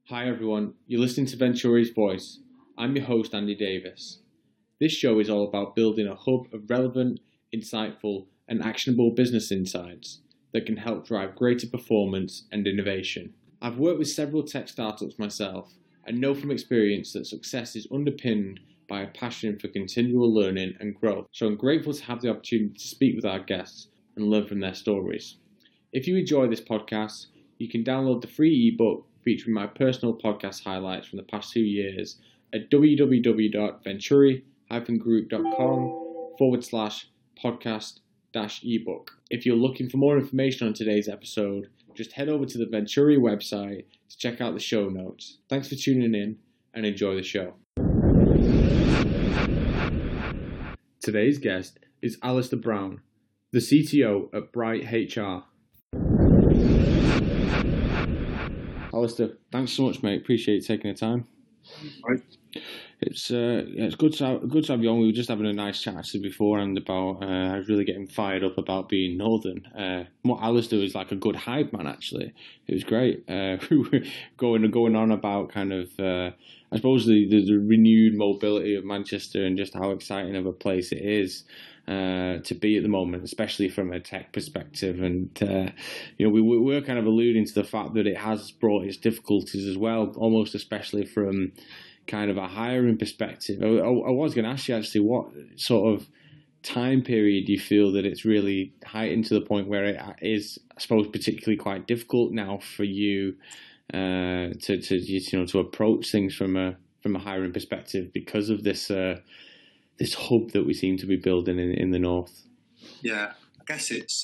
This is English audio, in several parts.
Hi everyone, you're listening to Venturi's Voice. I'm your host Andy Davis. This show is all about building a hub of relevant, insightful and actionable business insights that can help drive greater performance and innovation. I've worked with several tech startups myself and know from experience that success is underpinned by a passion for continual learning and growth, so I'm grateful to have the opportunity to speak with our guests and learn from their stories. If you enjoy this podcast, you can download the free ebook featuring my personal podcast highlights from the past 2 years at www.venturi-group.com/podcast-ebook. If you're looking for more information on today's episode, just head over to the Venturi website to check out the show notes. Thanks for tuning in and enjoy the show. Today's guest is Alistair Brown, the CTO at Bright HR. Alistair, thanks so much, mate. Appreciate you taking the time. Right. It's good to have you on. We were just having a nice chat actually beforehand about I was really getting fired up about being northern. What Alistair was like a good hype man actually. It was great. We were going on about kind of I suppose the renewed mobility of Manchester and just how exciting of a place it is to be at the moment, especially from a tech perspective. And we were kind of alluding to the fact that it has brought its difficulties as well, almost especially from kind of a hiring perspective. I was going to ask you actually, what sort of time period do you feel that it's really heightened to the point where it is, I suppose, particularly quite difficult now for you to approach things from a hiring perspective because of this hub that we seem to be building in the north? Yeah, I guess it's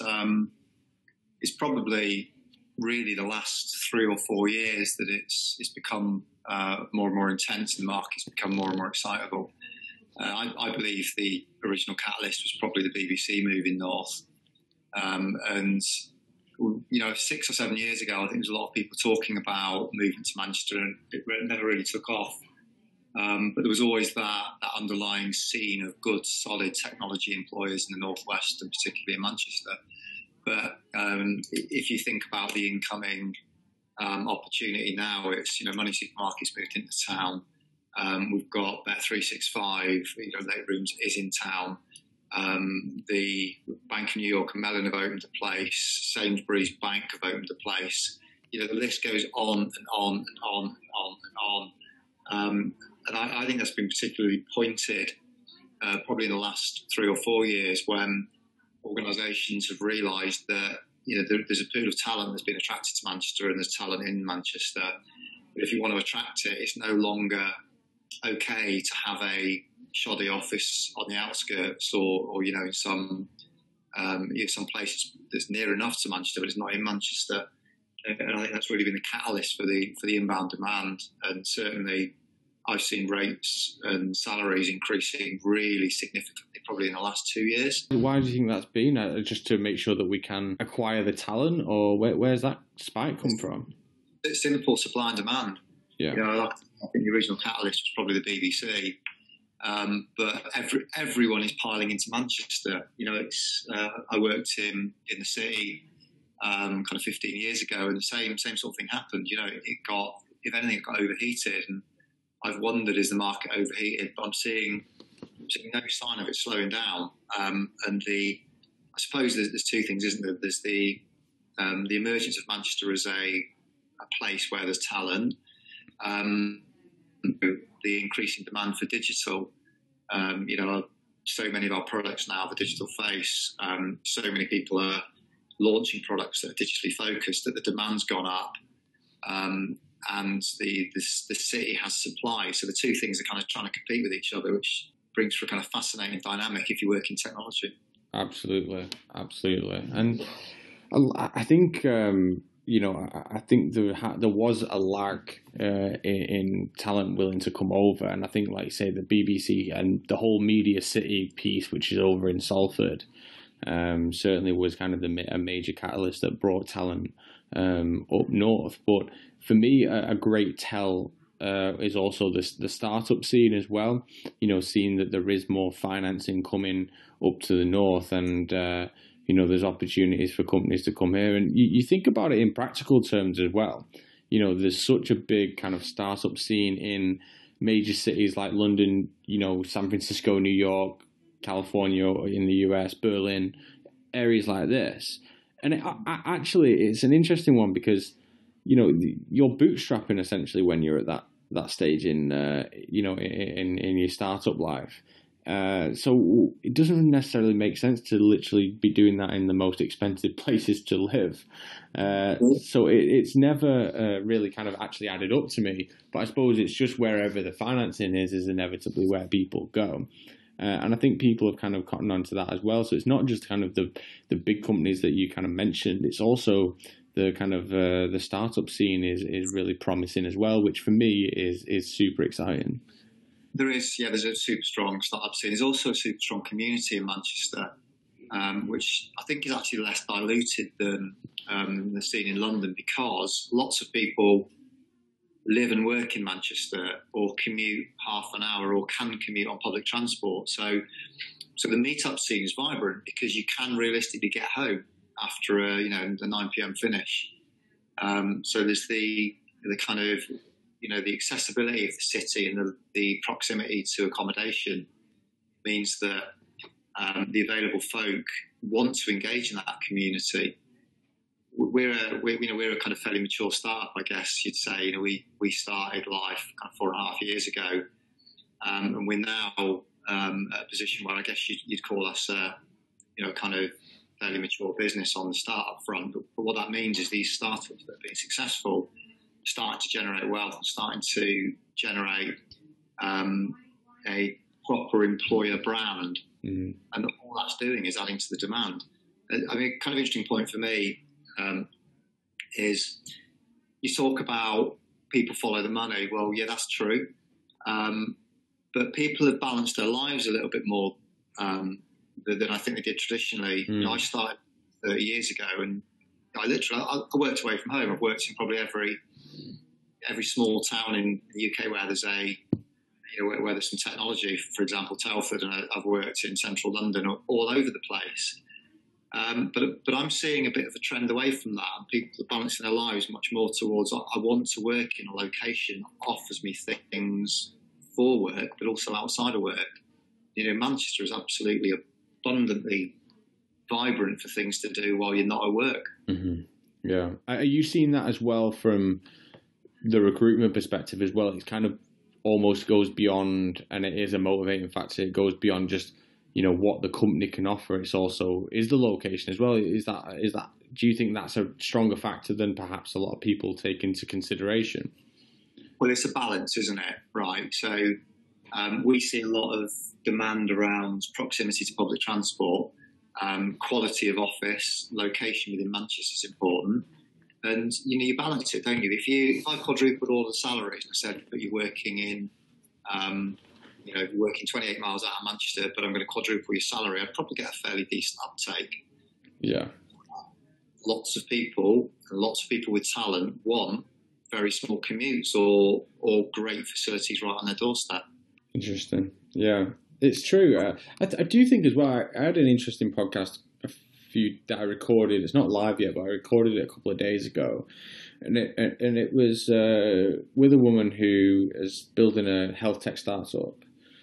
probably really the last 3 or 4 years that it's become more and more intense, and the market's become more and more excitable. I believe the original catalyst was probably the BBC moving north, and 6 or 7 years ago, I think there was a lot of people talking about moving to Manchester, and it never really took off. But there was always that underlying scene of good, solid technology employers in the northwest, and particularly in Manchester. But if you think about the incoming opportunity now, it's Money Supermarket's moved into town. We've got Bet365, Late Rooms is in town. The Bank of New York and Mellon have opened a place. Sainsbury's Bank have opened a place. The list goes on and on and on and on and on. And I think that's been particularly pointed probably in the last 3 or 4 years, when organisations have realised that there's a pool of talent that's been attracted to Manchester, and there's talent in Manchester. But if you want to attract it, it's no longer okay to have a shoddy office on the outskirts, or in some places that's near enough to Manchester, but it's not in Manchester. And I think that's really been the catalyst for the inbound demand. And certainly, I've seen rates and salaries increasing really significantly, probably in the last 2 years. Why do you think that's been? Just to make sure that we can acquire the talent, or where's that spike come from? It's simple supply and demand. Yeah. I think the original catalyst was probably the BBC, but everyone is piling into Manchester. I worked in the city kind of 15 years ago, and the same sort of thing happened. It got overheated, and I've wondered, is the market overheated? But I'm seeing no sign of it slowing down. And I suppose there's two things, isn't there? There's the emergence of Manchester as a place where there's talent, the increasing demand for digital. So many of our products now have a digital face. So many people are launching products that are digitally focused, that the demand's gone up. And the city has supply. So the two things are kind of trying to compete with each other, which brings for a kind of fascinating dynamic if you work in technology. Absolutely. And I think, I think there was a lack in talent willing to come over. And I think, like you say, the BBC and the whole Media City piece, which is over in Salford, certainly was kind of a major catalyst that brought talent up north. But for me, a great tell is also the startup scene as well. Seeing that there is more financing coming up to the north, and there's opportunities for companies to come here. And you think about it in practical terms as well. there's such a big kind of startup scene in major cities like London, San Francisco, New York, California, in the US, Berlin, areas like this. And actually, it's an interesting one because, you're bootstrapping essentially when you're at that stage in, in your startup life. So it doesn't necessarily make sense to literally be doing that in the most expensive places to live. So it's never really kind of actually added up to me. But I suppose it's just wherever the financing is inevitably where people go. And I think people have kind of cottoned on to that as well. So it's not just kind of the big companies that you kind of mentioned. It's also the kind of the startup scene is really promising as well, which for me is super exciting. There's a super strong startup scene. There's also a super strong community in Manchester, which I think is actually less diluted than the scene in London, because lots of people live and work in Manchester or commute half an hour or can commute on public transport. So the meetup scene is vibrant because you can realistically get home after the 9 p.m. finish. So there's the kind of the accessibility of the city and the proximity to accommodation means that the available folk want to engage in that community. We're a kind of fairly mature startup, I guess you'd say. We started life kind of 4.5 years ago, and we're now at a position where I guess you'd call us kind of fairly mature business on the startup front. But what that means is these startups that have been successful starting to generate wealth and starting to generate a proper employer brand. Mm-hmm. And all that's doing is adding to the demand. I mean, kind of interesting point for me is you talk about people follow the money. Well, yeah, that's true. But people have balanced their lives a little bit more than I think they did traditionally. I started 30 years ago, and I worked away from home. I've worked in probably every small town in the UK where there's where there's some technology. For example, Telford, and I've worked in central London, all over the place. But I'm seeing a bit of a trend away from that, and people are balancing their lives much more towards I want to work in a location that offers me things for work, but also outside of work. Manchester is absolutely abundantly vibrant for things to do while you're not at work. Mm-hmm. Yeah. Are you seeing that as well from the recruitment perspective as well? It kind of almost goes beyond, and it is a motivating factor. It goes beyond just what the company can offer. It's also is the location as well. Is that? Do you think that's a stronger factor than perhaps a lot of people take into consideration? Well, it's a balance, isn't it? Right. So we see a lot of demand around proximity to public transport, quality of office, location within Manchester is important. And you balance it, don't you? If I quadrupled all the salaries and said, but you're working in, working 28 miles out of Manchester, but I'm going to quadruple your salary, I'd probably get a fairly decent uptake. Yeah. Lots of people with talent want very small commutes or great facilities right on their doorstep. Interesting. Yeah, it's true. I do think as well. I had an interesting podcast that I recorded. It's not live yet, but I recorded it a couple of days ago, and it was with a woman who is building a health tech startup,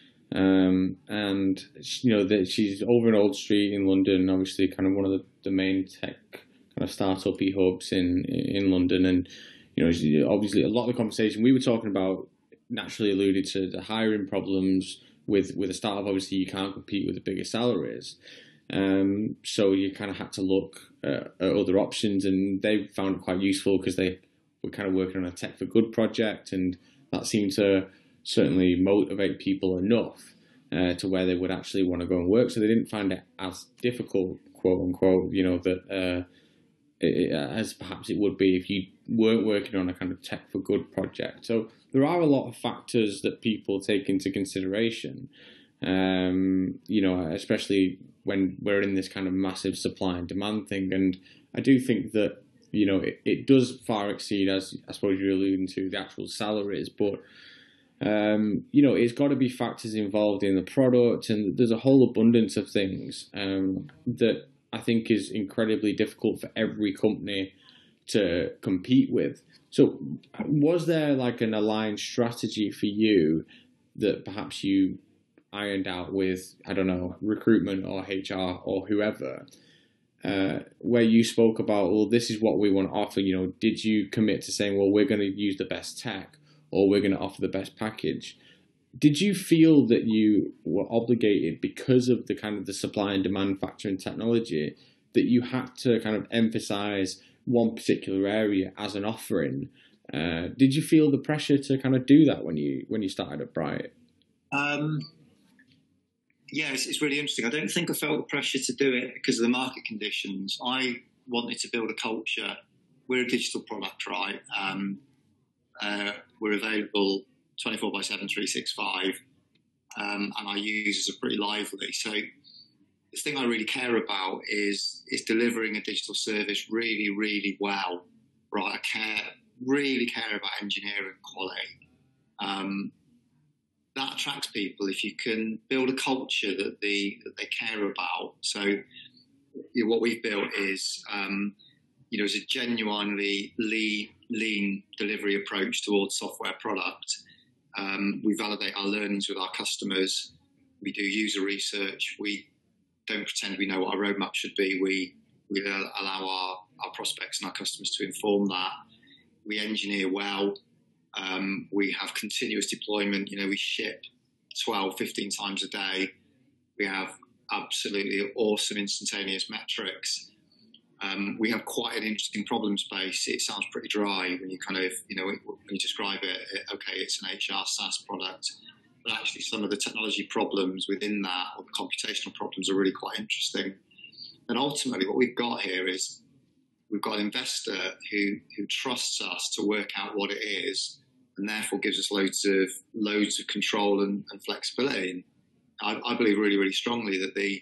and she's over in Old Street in London, obviously kind of one of the main tech kind of startup-y hubs in London, and obviously a lot of the conversation we were talking about naturally alluded to the hiring problems with a startup. Obviously, you can't compete with the bigger salaries. So you kind of had to look at other options, and they found it quite useful because they were kind of working on a Tech for Good project, and that seemed to certainly motivate people enough to where they would actually want to go and work. So they didn't find it as difficult, quote unquote, as perhaps it would be if you weren't working on a kind of Tech for Good project. So there are a lot of factors that people take into consideration, especially when we're in this kind of massive supply and demand thing. And I do think that, it does far exceed, as I suppose you're alluding to, the actual salaries, but, it's got to be factors involved in the product, and there's a whole abundance of things that I think is incredibly difficult for every company to compete with. So, was there like an aligned strategy for you that perhaps you ironed out with, I don't know, recruitment or HR or whoever, where you spoke about, well, this is what we want to offer? You know, did you commit to saying, well, we're going to use the best tech or we're going to offer the best package? Did you feel that you were obligated, because of the kind of the supply and demand factor in technology, that you had to kind of emphasize one particular area as an offering? Did you feel the pressure to kind of do that when you started at Bright? Yeah, it's really interesting. I don't think I felt the pressure to do it because of the market conditions. I wanted to build a culture. We're a digital product, right? We're available 24/7, 365, and our users are pretty lively. So the thing I really care about is delivering a digital service really, really well, right? I really care about engineering quality. That attracts people if you can build a culture that they care about. So what we've built is is a genuinely lean delivery approach towards software product. We validate our learnings with our customers. We do user research. We don't pretend we know what our roadmap should be. We allow our prospects and our customers to inform that. We engineer well. We have continuous deployment. We ship 12, 15 times a day. We have absolutely awesome instantaneous metrics. We have quite an interesting problem space. It sounds pretty dry when you kind of, when you describe it, okay, it's an HR SaaS product. But actually some of the technology problems within that, or the computational problems, are really quite interesting. And ultimately what we've got here is we've got an investor who trusts us to work out what it is, and therefore gives us loads of control and flexibility. And I believe really, really strongly that the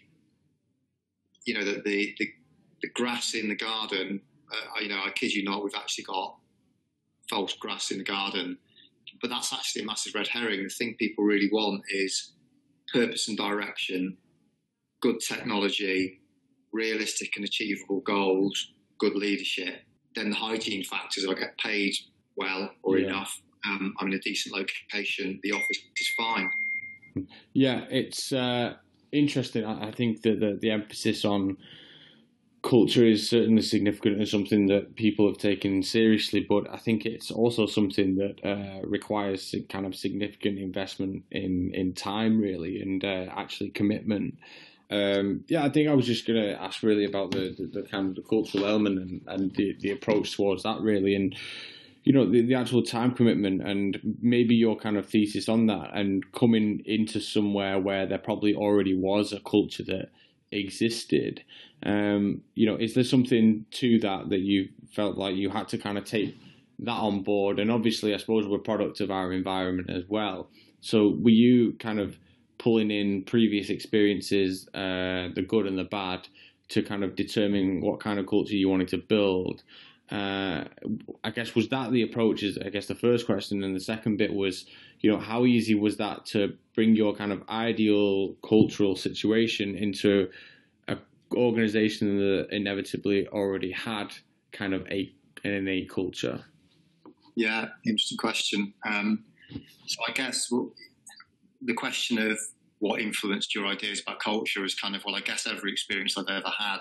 grass in the garden, I kid you not, we've actually got false grass in the garden, but that's actually a massive red herring. The thing people really want is purpose and direction, good technology, realistic and achievable goals, good leadership. Then the hygiene factors: I get paid well or enough. I'm in a decent location. The office is fine. Yeah, it's interesting. I think that the emphasis on culture is certainly significant and something that people have taken seriously, but I think it's also something that requires kind of significant investment in time, really, and actually commitment. I think I was just going to ask really about the kind of the cultural element and the approach towards that, really, and the actual time commitment, and maybe your kind of thesis on that, and coming into somewhere where there probably already was a culture that existed. Is there something to that you felt like you had to kind of take that on board? And obviously, I suppose we're a product of our environment as well. So were you kind of pulling in previous experiences, the good and the bad, to kind of determine what kind of culture you wanted to build? I guess, was that the approach? Is, I guess, the first question. And the second bit was, how easy was that to bring your kind of ideal cultural situation into an organization that inevitably already had kind of an innate culture? Yeah, interesting question. So I guess the question of what influenced your ideas about culture is kind of, I guess every experience I've ever had.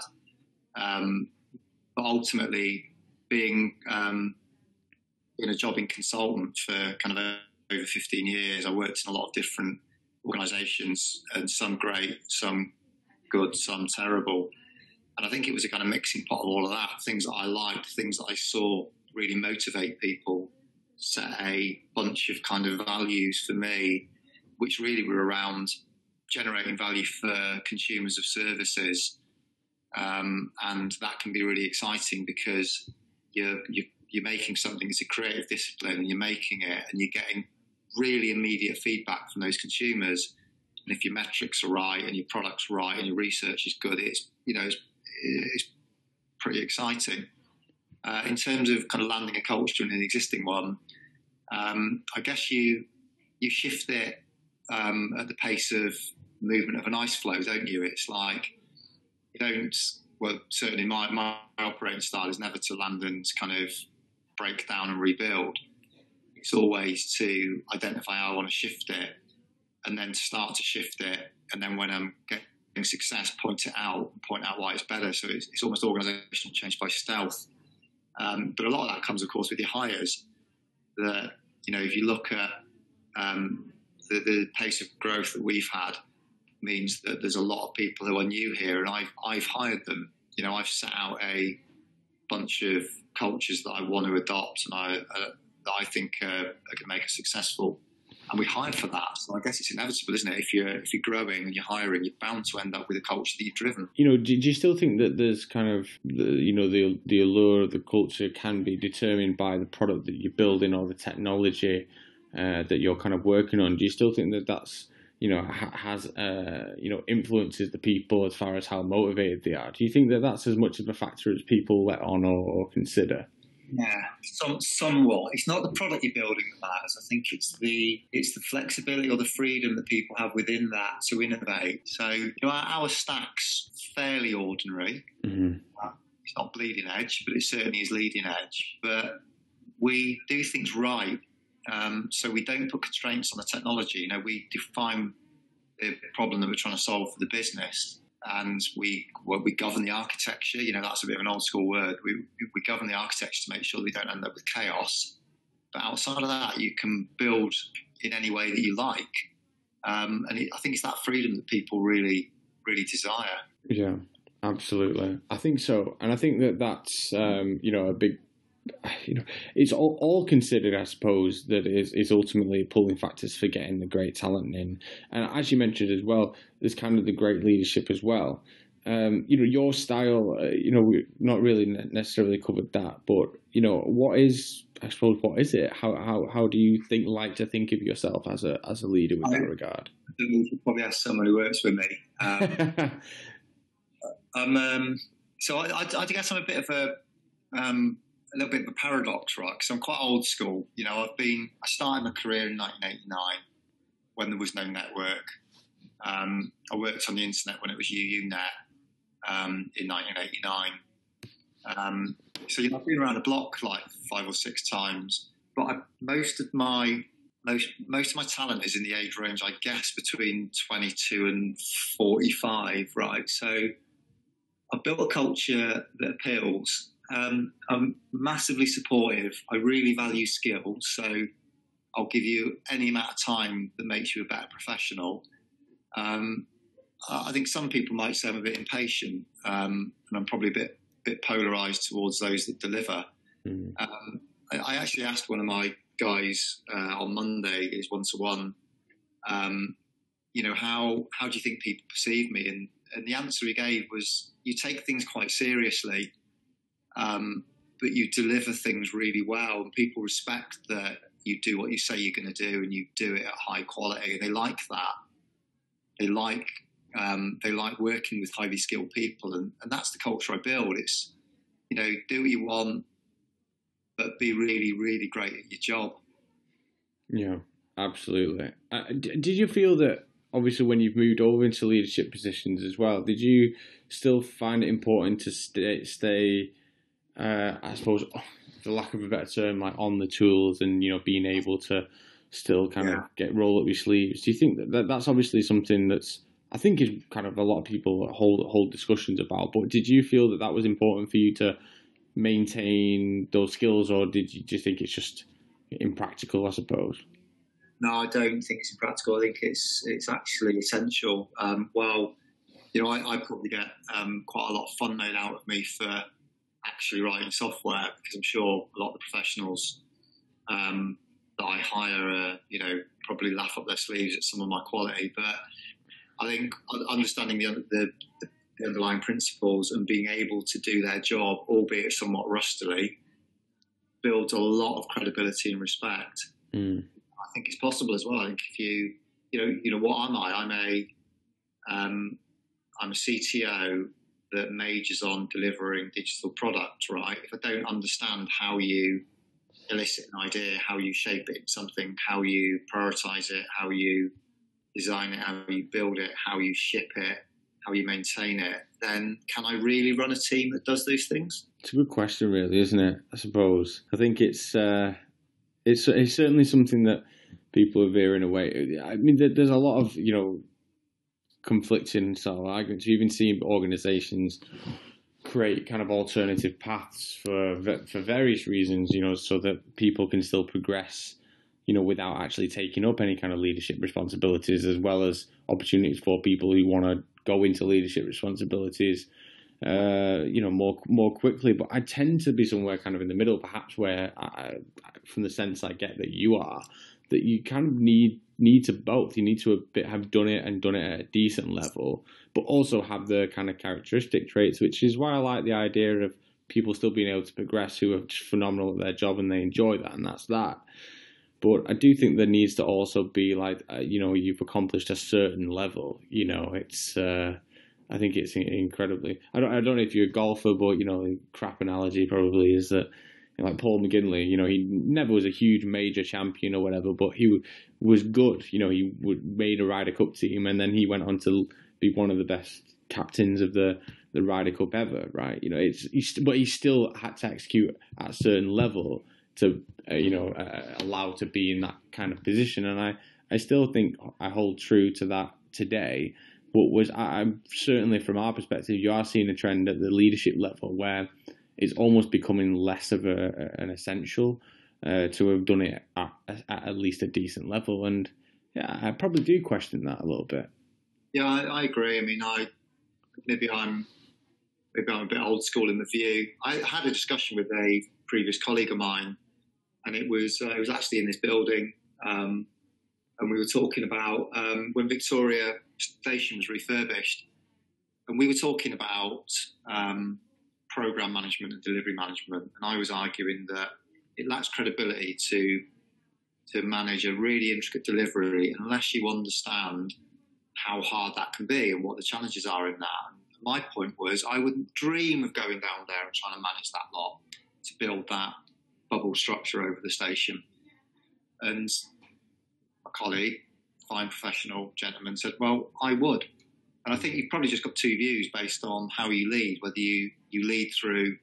But ultimately, being in a jobbing consultant for kind of over 15 years, I worked in a lot of different organisations, and some great, some good, some terrible. And I think it was a kind of mixing pot of all of that. Things that I liked, things that I saw really motivate people, set a bunch of kind of values for me, which really were around generating value for consumers of services. And that can be really exciting because you're making something that's a creative discipline, and you're making it, and you're getting really immediate feedback from those consumers. And if your metrics are right, and your product's right, and your research is good, it's pretty exciting. In terms of kind of landing a culture in an existing one, I guess you shift it at the pace of movement of an ice floe, don't you? It's like well, certainly my operating style is never to land and kind of break down and rebuild. It's always to identify how I want to shift it, and then start to shift it, and then when I'm getting success, point out why it's better. So it's almost organisational change by stealth. But a lot of that comes, of course, with your hires. That, if you look at the pace of growth that we've had, means that there's a lot of people who are new here, and I've hired them. I've set out a bunch of cultures that I want to adopt, and that I think are going to make us successful. And we hire for that. So I guess it's inevitable, isn't it? If you're growing and you're hiring, you're bound to end up with a culture that you've driven. Do you still think that there's kind of the allure of the culture can be determined by the product that you're building or the technology that you're kind of working on? Do you still think that that's has influences the people as far as how motivated they are? Do you think that that's as much of a factor as people let on or consider? Yeah, somewhat. It's not the product you're building that matters. I think it's the flexibility or the freedom that people have within that to innovate. So our stack's fairly ordinary. Mm-hmm. It's not bleeding edge, but it certainly is leading edge. But we do things right. So we don't put constraints on the technology. We define the problem that we're trying to solve for the business, and we govern the architecture. That's a bit of an old school word. We govern the architecture to make sure that we don't end up with chaos. But outside of that, you can build in any way that you like. I think it's that freedom that people really, really desire. Yeah, absolutely. I think so. And I think that's, a big, it's all considered, I suppose, that is ultimately pulling factors for getting the great talent in. And as you mentioned as well, there's kind of the great leadership as well. Your style, we've not really necessarily covered that, but, what is it? How do you like to think of yourself as a leader with that regard? I think we should probably ask someone who works with me. So I guess I'm a bit of a little bit of a paradox, right? Because I'm quite old school. I started my career in 1989 when there was no network. I worked on the internet when it was UUNet in 1989. So I've been around the block like 5 or 6 times. But most of my talent is in the age range, I guess, between 22 and 45, right? So I've built a culture that appeals. I'm massively supportive. I really value skills, so I'll give you any amount of time that makes you a better professional. I think some people might say I'm a bit impatient, and I'm probably a bit polarised towards those that deliver. Mm. I actually asked one of my guys on Monday, his one-to-one, how do you think people perceive me? And the answer he gave was, you take things quite seriously, but you deliver things really well, and people respect that you do what you say you're going to do, and you do it at high quality. They like that. They like working with highly skilled people, and that's the culture I build. It's, do what you want, but be really, really great at your job. Yeah, absolutely. Did you feel that, obviously, when you've moved over into leadership positions as well, did you still find it important to stay I suppose, for lack of a better term, like on the tools and, being able to still kind of roll up your sleeves? Do you think that's obviously something that's, I think, is kind of a lot of people hold discussions about, but did you feel that was important for you to maintain those skills, or did you think it's just impractical, I suppose? No, I don't think it's impractical. I think it's actually essential. I probably get quite a lot of fun made out of me for actually writing software, because I'm sure a lot of the professionals that I hire, probably laugh up their sleeves at some of my quality. But I think understanding the underlying principles and being able to do their job, albeit somewhat rustily, builds a lot of credibility and respect. Mm. I think it's possible as well. I think if you, what am I? I'm a CTO that majors on delivering digital product, right? If I don't understand how you elicit an idea, how you shape it into something, how you prioritize it, how you design it, how you build it, how you ship it, how you maintain it, then can I really run a team that does these things? It's a good question, really, isn't it? I suppose. I think it's certainly something that people are veering away. I mean, there's a lot of conflicting sort of arguments. You even see organisations create kind of alternative paths for various reasons, so that people can still progress, without actually taking up any kind of leadership responsibilities, as well as opportunities for people who want to go into leadership responsibilities, more quickly. But I tend to be somewhere kind of in the middle, perhaps, where from the sense I get that you are, that you kind of need to both. You need to have done it at a decent level, but also have the kind of characteristic traits, which is why I like the idea of people still being able to progress who are just phenomenal at their job and they enjoy that, and that's that. But I do think there needs to also be like, you've accomplished a certain level. It's I think it's incredibly. I don't know if you're a golfer, but the crap analogy probably is that. Like Paul McGinley, he never was a huge major champion or whatever, but he was good. He made a Ryder Cup team, and then he went on to be one of the best captains of the Ryder Cup ever, right? But he still had to execute at a certain level to, allow to be in that kind of position. And I still think I hold true to that today. But I'm certainly, from our perspective, you are seeing a trend at the leadership level where it's almost becoming less of an essential to have done it at least a decent level. And yeah, I probably do question that a little bit. Yeah, I agree. I mean, maybe I'm a bit old school in the view. I had a discussion with a previous colleague of mine, and it was actually in this building, and we were talking about when Victoria Station was refurbished, and we were talking about program management and delivery management, and I was arguing that it lacks credibility to manage a really intricate delivery unless you understand how hard that can be and what the challenges are in that. And my point was, I wouldn't dream of going down there and trying to manage that lot to build that bubble structure over the station. And a colleague, fine professional gentleman, said, well, I would. And I think you've probably just got two views based on how you lead, whether you lead through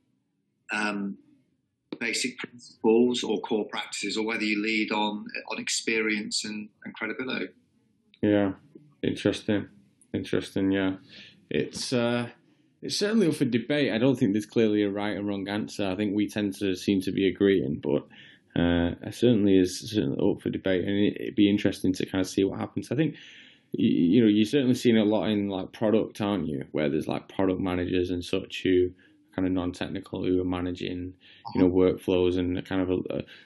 basic principles or core practices, or whether you lead on experience and credibility. Yeah, interesting. Yeah, it's certainly up for debate. I don't think there's clearly a right and wrong answer. I think we tend to seem to be agreeing, but it certainly is up for debate, and it'd be interesting to kind of see what happens. I think. You're certainly seeing a lot in like product, aren't you? Where there's like product managers and such who are kind of non-technical, who are managing, workflows and kind of,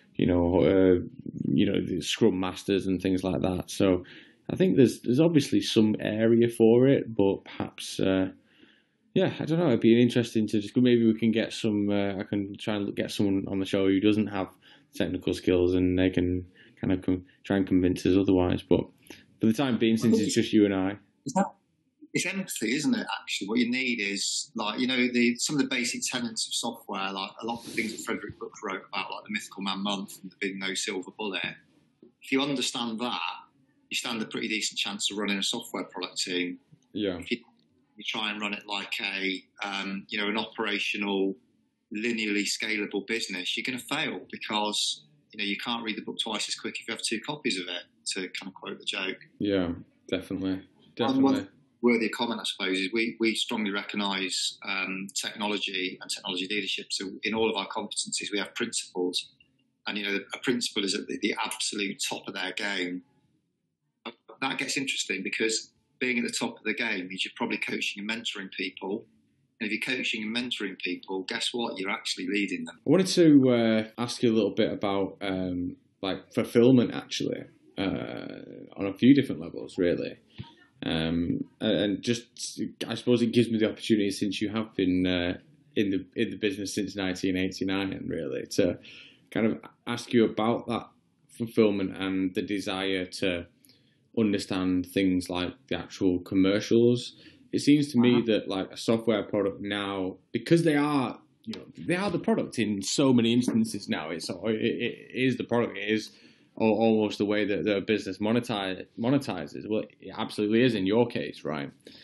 the Scrum Masters and things like that. So I think there's obviously some area for it, but perhaps, I don't know. It'd be interesting to just maybe we can get some. I can try and get someone on the show who doesn't have technical skills, and they can kind of try and convince us otherwise, but. For the time being, since it's just you and I. It's empathy, isn't it, actually? What you need is, like, some of the basic tenets of software, like a lot of the things that Frederick Book wrote about, like the mythical man month and there being no silver bullet. If you understand that, you stand a pretty decent chance of running a software product team. Yeah. If you try and run it like an operational, linearly scalable business, you're going to fail because, you can't read the book twice as quick if you have two copies of it, to kind of quote the joke. Yeah, definitely. One worthy of comment, I suppose, is we strongly recognise technology and technology leadership. So in all of our competencies, we have principles. And, a principal is at the absolute top of their game. That gets interesting because being at the top of the game means you're probably coaching and mentoring people. And if you're coaching and mentoring people, guess what? You're actually leading them. I wanted to ask you a little bit about fulfillment, actually, on a few different levels, really. And just, I suppose it gives me the opportunity, since you have been in the business since 1989, really, to kind of ask you about that fulfillment and the desire to understand things like the actual commercials. It seems to me that like a software product now, because they are the product in so many instances now. It is the product. It is almost the way that the business monetizes. Well, it absolutely is in your case, right?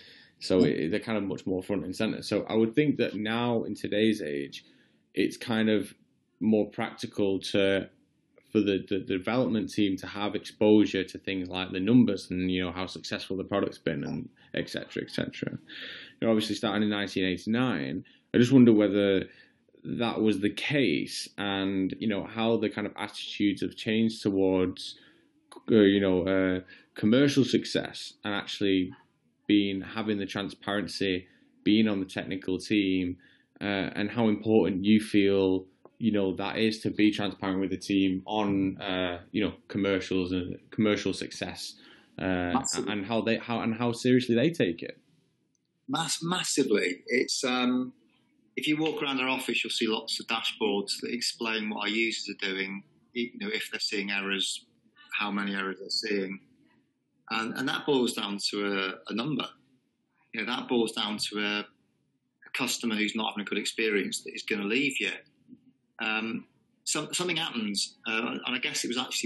So they're kind of much more front and center. So I would think that now in today's age, it's kind of more practical for the development team to have exposure to things like the numbers and how successful the product's been and et cetera, et cetera. Obviously starting in 1989, I just wonder whether that was the case and how the kind of attitudes have changed towards commercial success and actually having the transparency, being on the technical team, and how important you feel that is to be transparent with the team on commercials and commercial success, and how seriously they take it. Massively. It's if you walk around our office, you'll see lots of dashboards that explain what our users are doing. If they're seeing errors, how many errors they're seeing, and that boils down to a number. That boils down to a customer who's not having a good experience that is going to leave you. Something happens, and I guess it was actually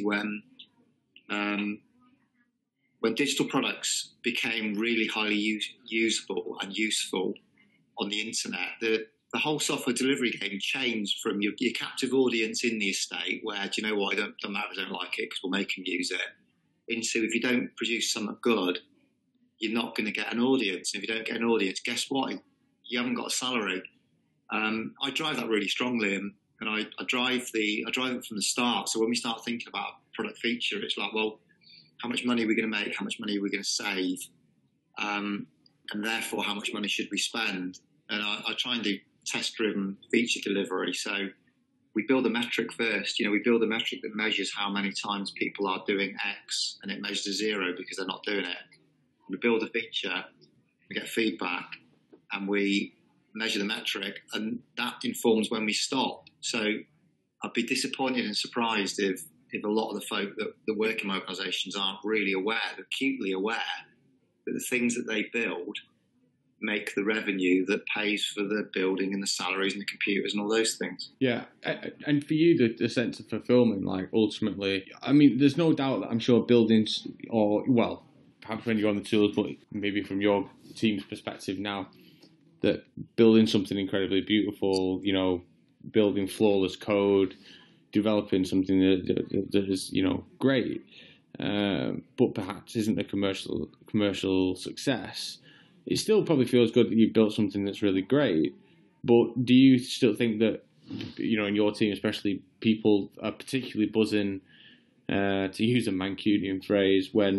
when digital products became really highly usable and useful on the internet. The whole software delivery game changed from your captive audience in the estate, where, do you know what, it doesn't matter if I don't like it because we'll make them use it, into if you don't produce something good, you're not going to get an audience. And if you don't get an audience, guess what? You haven't got a salary. I drive that really strongly, and I drive it from the start. So when we start thinking about product feature, it's like, well, how much money are we going to make? How much money are we going to save? And therefore, how much money should we spend? And I try and do test-driven feature delivery. So we build a metric first. We build a metric that measures how many times people are doing X, and it measures a 0 because they're not doing it. We build a feature, we get feedback, and we measure the metric, and that informs when we stop. So I'd be disappointed and surprised if a lot of the folk that work in organisations aren't really aware, they're acutely aware that the things that they build make the revenue that pays for the building and the salaries and the computers and all those things. Yeah, and for you, the sense of fulfillment, like ultimately, I mean, there's no doubt that I'm sure buildings, or well, perhaps when you're on the tools, but maybe from your team's perspective now, that building something incredibly beautiful, building flawless code, developing something that is great, but perhaps isn't a commercial success. It still probably feels good that you've built something that's really great. But do you still think that in your team, especially, people are particularly buzzing, to use a Mancunian phrase, when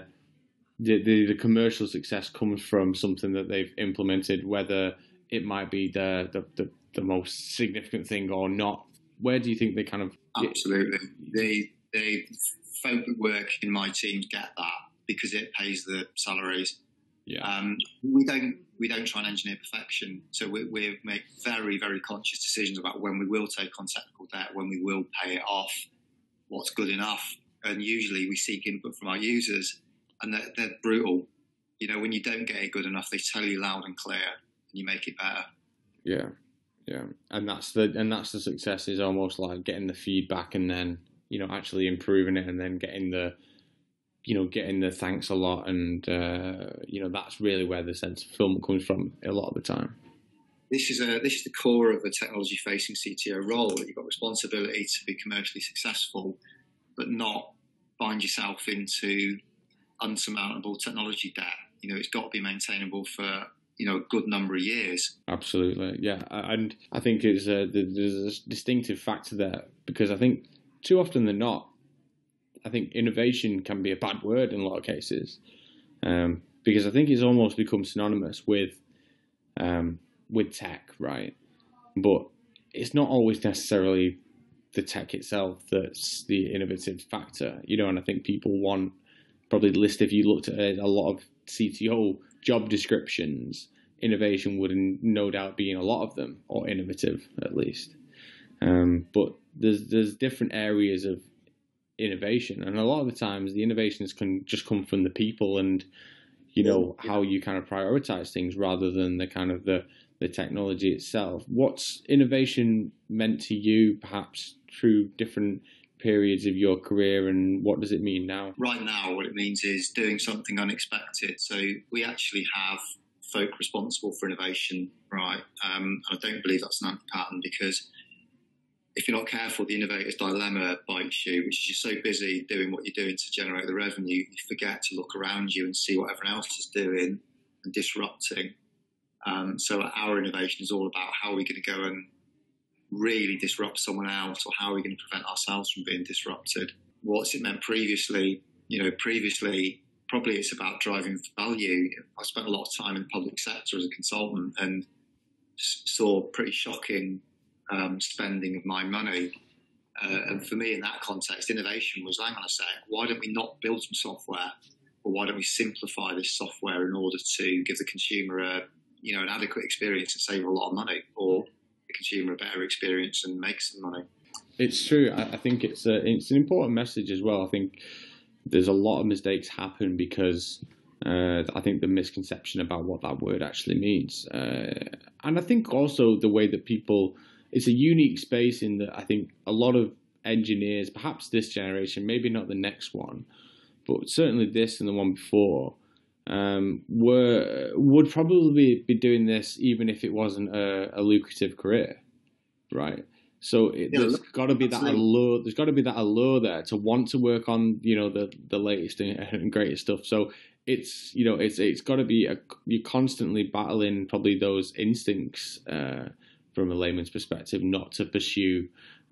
the commercial success comes from something that they've implemented, whether it might be the most significant thing or not? Where do you think they kind of... Absolutely. The folk that work in my teams get that because it pays the salaries. Yeah. We don't try and engineer perfection. So we make very, very conscious decisions about when we will take on technical debt, when we will pay it off, what's good enough. And usually we seek input from our users, and they're brutal. When you don't get it good enough, they tell you loud and clear, and you make it better. Yeah. Yeah. And that's the success, is almost like getting the feedback and then, actually improving it, and then getting the thanks a lot. And, that's really where the sense of fulfillment comes from a lot of the time. This is the core of a technology-facing CTO role, that you've got responsibility to be commercially successful, but not bind yourself into unsurmountable technology debt. It's got to be maintainable for a good number of years. Absolutely, yeah. And I think there's a distinctive factor there, because I think too often than not, I think innovation can be a bad word in a lot of cases, because I think it's almost become synonymous with tech, right? But it's not always necessarily the tech itself that's the innovative factor, and I think people want, probably the list, if you looked at a lot of CTO job descriptions, innovation would no doubt be in a lot of them, or innovative at least. But there's different areas of innovation, and a lot of the times the innovations can just come from the people and how you kind of prioritize things rather than the kind of the technology itself. What's innovation meant to you, perhaps through different periods of your career, and what does it mean now? Right now, what it means is doing something unexpected. So we actually have folk responsible for innovation, right? I don't believe that's an anti-pattern, because if you're not careful, the innovator's dilemma bites you, which is you're so busy doing what you're doing to generate the revenue, you forget to look around you and see what everyone else is doing and disrupting. So our innovation is all about how are we going to go and really disrupt someone else, or how are we going to prevent ourselves from being disrupted? What's it meant previously? Previously, probably it's about driving value. I spent a lot of time in the public sector as a consultant and saw pretty shocking spending of my money. And for me, in that context, innovation was, hang on a sec, why don't we not build some software? Or why don't we simplify this software in order to give the consumer an adequate experience and save a lot of money, or the consumer a better experience and make some money? It's true. I think it's an important message as well. I think there's a lot of mistakes happen because I think the misconception about what that word actually means. And I think also the way that people, it's a unique space in that I think a lot of engineers, perhaps this generation, maybe not the next one, but certainly this and the one before, would probably be doing this even if it wasn't a lucrative career, right? So there's got to be that allure. There's got to be that allure there to want to work on, the latest and greatest stuff. So it's got to be you're constantly battling probably those instincts from a layman's perspective, not to pursue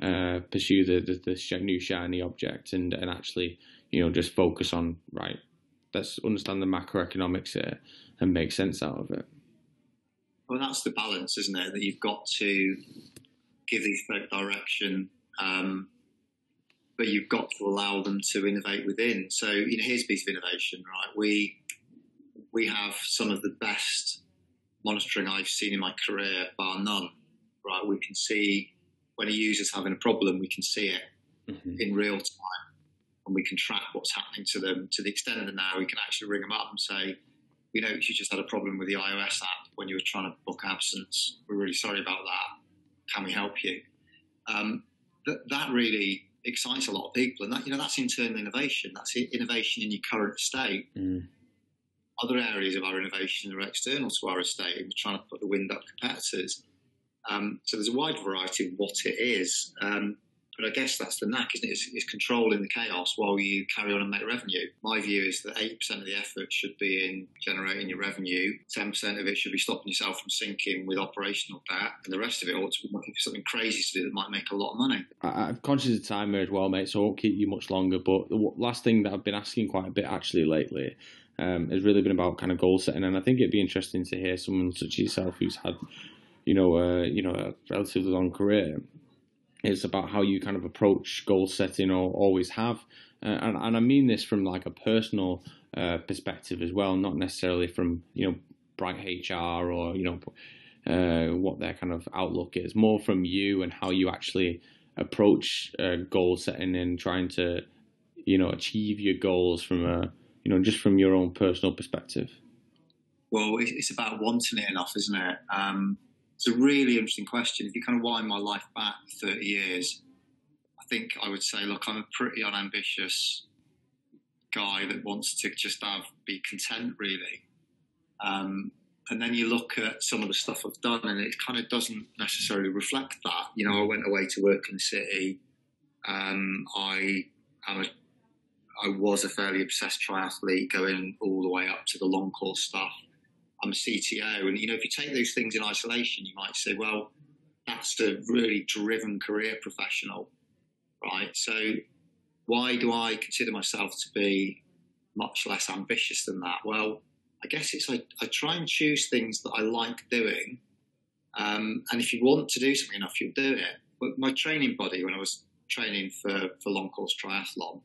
the new shiny object and actually just focus on, right, let's understand the macroeconomics here and make sense out of it. Well, that's the balance, isn't it? That you've got to give these folk direction, but you've got to allow them to innovate within. So, here's a piece of innovation, right? We have some of the best monitoring I've seen in my career, bar none, right? We can see when a user's having a problem, we can see it in real time, and we can track what's happening to them, to the extent that now we can actually ring them up and say, we noticed you just had a problem with the iOS app when you were trying to book absence. We're really sorry about that. Can we help you? That really excites a lot of people, and that's internal innovation. That's innovation in your current state. Other areas of our innovation are external to our estate, and we're trying to put the wind up competitors. So there's a wide variety of what it is. But I guess that's the knack, isn't it? It's controlling the chaos while you carry on and make revenue. My view is that 8% of the effort should be in generating your revenue, 10% of it should be stopping yourself from sinking with operational debt, and the rest of it ought to be looking for something crazy to do that might make a lot of money. I'm conscious of time here as well, mate, so I won't keep you much longer. But the last thing that I've been asking quite a bit actually lately has really been about kind of goal setting, and I think it'd be interesting to hear someone such as yourself who's had, a relatively long career. It's about how you kind of approach goal setting, or always have, and I mean this from like a personal perspective as well, not necessarily from Bright HR or what their kind of outlook is, more from you and how you actually approach goal setting and trying to achieve your goals from a just from your own personal perspective. Well, it's about wanting it enough, isn't it? It's a really interesting question. If you kind of wind my life back 30 years, I think I would say, look, I'm a pretty unambitious guy that wants to just be content, really. And then you look at some of the stuff I've done, and it kind of doesn't necessarily reflect that. I went away to work in the city. I was a fairly obsessed triathlete, going all the way up to the long course stuff. I'm a CTO, and if you take those things in isolation, you might say, well, that's a really driven career professional, right? So why do I consider myself to be much less ambitious than that? Well, I guess it's I try and choose things that I like doing, and if you want to do something enough, you'll do it. But my training body, when I was training for long course triathlon,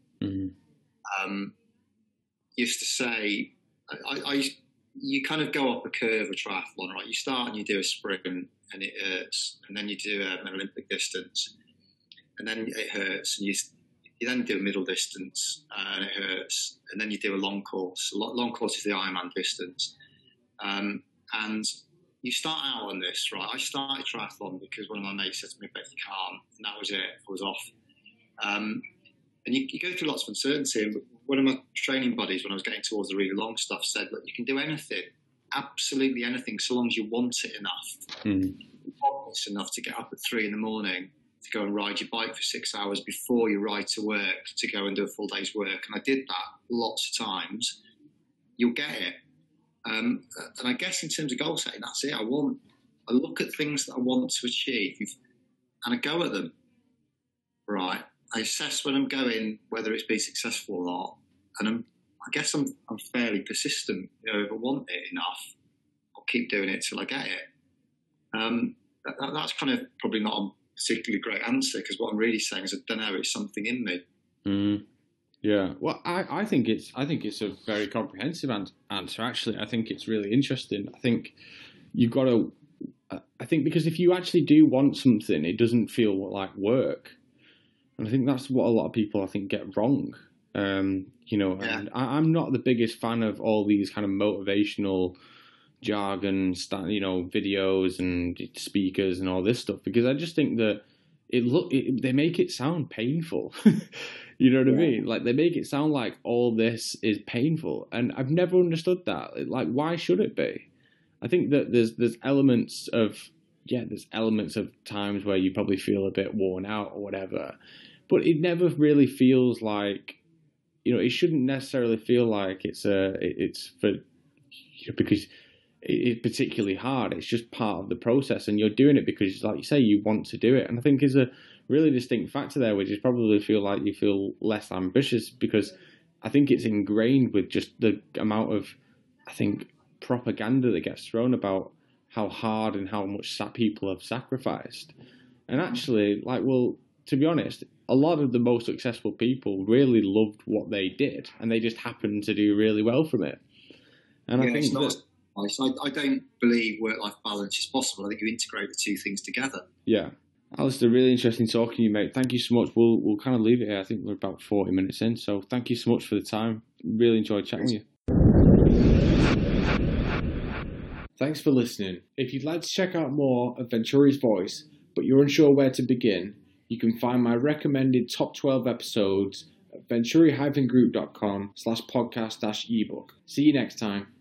used to say, you kind of go up a curve of triathlon, right? You start and you do a sprint and it hurts, and then you do an Olympic distance, and then it hurts, and you then do a middle distance and it hurts, and then you do a long course. Long course is the Ironman distance, and you start out on this, right? I started triathlon because one of my mates said to me, "Bet you can't," and that was it. I was off. And you go through lots of uncertainty. And one of my training buddies, when I was getting towards the really long stuff, said, "Look, you can do anything absolutely anything so long as you want it enough. Mm. It's enough to get up at 3 a.m. to go and ride your bike for 6 hours before you ride to work to go and do a full day's work. And I did that lots of times. You'll get it. And I guess in terms of goal setting, that's it. I look at things that I want to achieve and I go at them. Right. I assess when I'm going, whether it's been successful or not. And I guess I'm fairly persistent. You know, if I want it enough, I'll keep doing it till I get it. That's kind of probably not a particularly great answer, because what I'm really saying is I don't know, it's something in me. Mm. Yeah, well, I think it's a very comprehensive answer. Actually, I think it's really interesting. I think you've got to. I think because if you actually do want something, it doesn't feel like work, and I think that's what a lot of people I think get wrong. You know, Yeah. and I'm not the biggest fan of all these kind of motivational jargon, you know, videos and speakers and all this stuff, because I just think that they make it sound painful. You know what I mean? Like, they make it sound like all this is painful, and I've never understood that. Like, why should it be? I think that there's elements of times where you probably feel a bit worn out or whatever, but it never really feels like, you know, it shouldn't necessarily feel like it's for, because it's particularly hard. It's just part of the process, and you're doing it because, like you say, you want to do it. And I think is a really distinct factor there, which is probably you feel less ambitious, because I think it's ingrained with just the amount of, I think, propaganda that gets thrown about how hard and how much people have sacrificed. And actually, like, well, to be honest, a lot of the most successful people really loved what they did, and they just happened to do really well from it. And I think I don't believe work-life balance is possible. I think you integrate the two things together. Yeah. Alistair, really interesting talking to you, mate. Thank you so much. We'll kind of leave it here. I think we're about 40 minutes in, so thank you so much for the time. Really enjoyed chatting with you. Thanks for listening. If you'd like to check out more of Venturi's voice, but you're unsure where to begin, you can find my recommended top 12 episodes at venturi-group.com/podcast-ebook. See you next time.